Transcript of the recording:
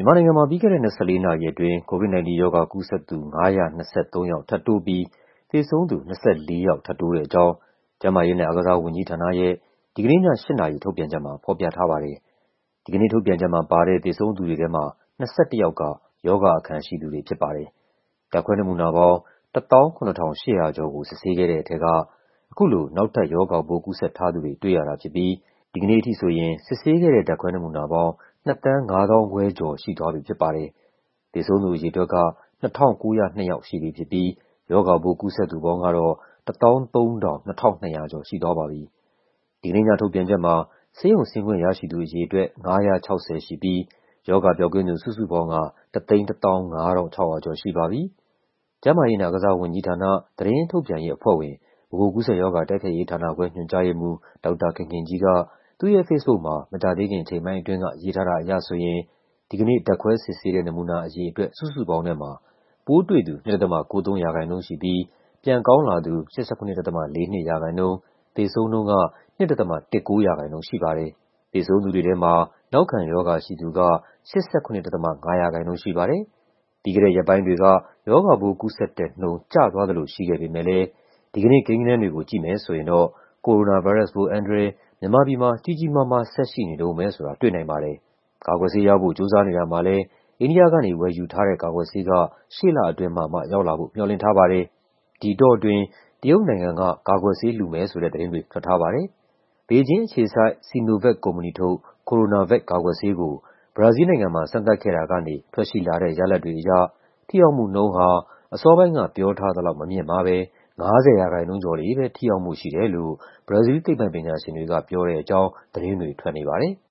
မြန်မာနိုင်ငံမှာ ပြီးခဲ့တဲ့ 24 နာရီအတွင်း COVID-19 ရောဂါကူးစက်သူ 523 ယောက် ထပ်တိုးပြီး သေဆုံးသူ 24 ယောက် ထပ်တိုးတဲ့အကြောင်း ကျန်းမာရေးနဲ့ အားကစားဝန်ကြီးဌာနရဲ့ ဒီကနေ့ည 8 နာရီ ထုတ်ပြန်ချက်မှာ ဖော်ပြထားပါတယ်။ ဒီကနေ့ထုတ်ပြန်ချက်မှာပါတဲ့ သေဆုံးသူတွေထဲမှာ 21 ယောက်က ရောဂါအခံရှိသူတွေဖြစ်ပါတယ်။ ဓာတ်ခွဲနမူနာပေါင်း 178,800 ကျော်ကို စစ်ဆေးခဲ့တဲ့ထဲက အခုလို နောက်ထပ် ရောဂါပိုးကူးစက်ထားသူတွေ တွေ့ရတာဖြစ်ပြီး ဒီကနေ့အထိဆိုရင် စစ်ဆေးခဲ့တဲ့ ဓာတ်ခွဲနမူနာပေါင်း 2,550,000 ကျော်ရှိသွားပြီဖြစ်ပါတယ်။ သေဆုံးသူအရေအတွက်က 2,902 ယောက်ရှိပြီဖြစ်ပြီး ရောဂါပိုးကူးစက်သူပေါင်းကတော့ 132,200 ကျော်ရှိသွားပါပြီ။ ဒီကနေ့ညထုတ်ပြန်ချက်မှာ ဆေးရုံဆင်းခွင့်ရရှိသူအရေအတွက် 560 ရှိပြီး ရောဂါပျောက်ကင်းသူ စုစုပေါင်းက 115,600 ကျော်ရှိပါပြီ။ ကျန်းမာရေးနဲ့ အားကစားဝန်ကြီးဌာန၊ သတင်းထုတ်ပြန်ရေးအဖွဲ့ဝင်၊ ဗဟိုကူးစက်ရောဂါ တိုက်ဖျက်ရေးဌာနခွဲ ညွှန်ကြားရေးမှူး ဒေါက်တာခင်ခင်ကြီးက သူ့ရဲ့ဖေ့စ်ဘုတ်မှာ မကြာသေးခင် အချိန်ပိုင်းအတွင်းက ရေးထားတာအရဆိုရင် ဒီကနေ့ ဓာတ်ခွဲစစ်ဆေးတဲ့ နမူနာအရေအတွက် စုစုပေါင်းထဲမှာ ပိုးတွေ့သူ 2.93% ရှိပြီး ပြန်ကောင်းလာသူ 87.42%၊ သေဆုံးနှုန်းက 2.19% ရှိပါတယ်။ သေဆုံးသူတွေထဲမှာ နောက်ခံရောဂါရှိသူက 87.5% ရှိပါတယ်။ ပြီးခဲ့တဲ့ရက်ပိုင်းတွေက ရောဂါပိုးကူးစက်တဲ့နှုန်း ကျသွားသလိုရှိခဲ့ပေမယ့်လည်း ဒီကနေ့ကိန်းဂဏန်းတွေကို ကြည့်မယ်ဆိုရင်တော့ ကိုရိုနာဗိုင်းရပ်စ်ပိုးအန္တရာယ် မြန်မာပြည်မှာ ကြီးကြီးမားမား ဆက်ရှိနေတုန်းပဲဆိုတာ တွေ့နိုင်ပါတယ်။ ကာကွယ်ဆေးရဖို့ ကြိုးစားနေတာမှာလည်း အိန္ဒိယကနေ ဝယ်ယူထားတဲ့ ကာကွယ်ဆေးက ရှေ့လအတွင်းမှာမှ ရောက်လာဖို့ မျှော်လင့်ထားပါတယ်။ ဒီအတောအတွင်း တရုတ်နိုင်ငံက ကာကွယ်ဆေးလှူမယ်ဆိုတဲ့ သတင်းတွေ ထွက်ထားပါတယ်။ ဘေဂျင်းအခြေစိုက် Sinovac ကုမ္ပဏီထုတ် CoronaVac ကာကွယ်ဆေးကို ဘရာဇီးလ်နိုင်ငံမှာ စမ်းသပ်ခဲ့တာကနေ ထွက်ရှိလာတဲ့ ရလဒ်တွေအရ ထိရောက်မှုနှုန်းဟာ အစောပိုင်းက ပြောထားသလောက် မမြင့်မားဘဲ 50% ကျော်လေးပဲ ထိရောက်မှုရှိတယ်လို့ ဘရာဇီးလ် သိပ္ပံပညာရှင်တွေက ပြောတဲ့အကြောင်း သတင်းတွေထွက်နေပါတယ်။